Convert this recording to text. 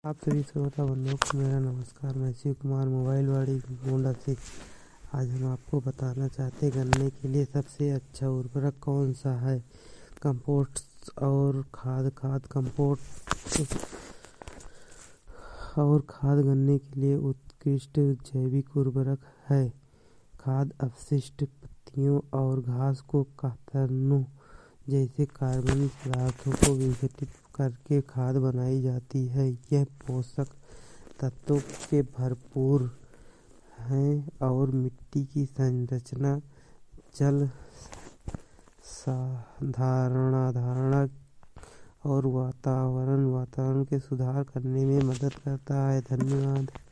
आप सभी श्रोता बंधुओं को मेरा नमस्कार। मैं शिव कुमार मोबाइलवाड़ी गोंडा से। आज हम आपको बताना चाहते हैं गन्ने के लिए सबसे अच्छा उर्वरक कौन सा है। कंपोस्ट और खाद गन्ने के लिए उत्कृष्ट जैविक उर्वरक है। खाद अपशिष्ट पत्तियों और घास को कतरनों जैसे कार्बनिक पदार्थों को विघटित करके खाद बनाई जाती है। यह पोषक तत्वों से भरपूर है और मिट्टी की संरचना, जल धारण और वातावरण के सुधार करने में मदद करता है। धन्यवाद।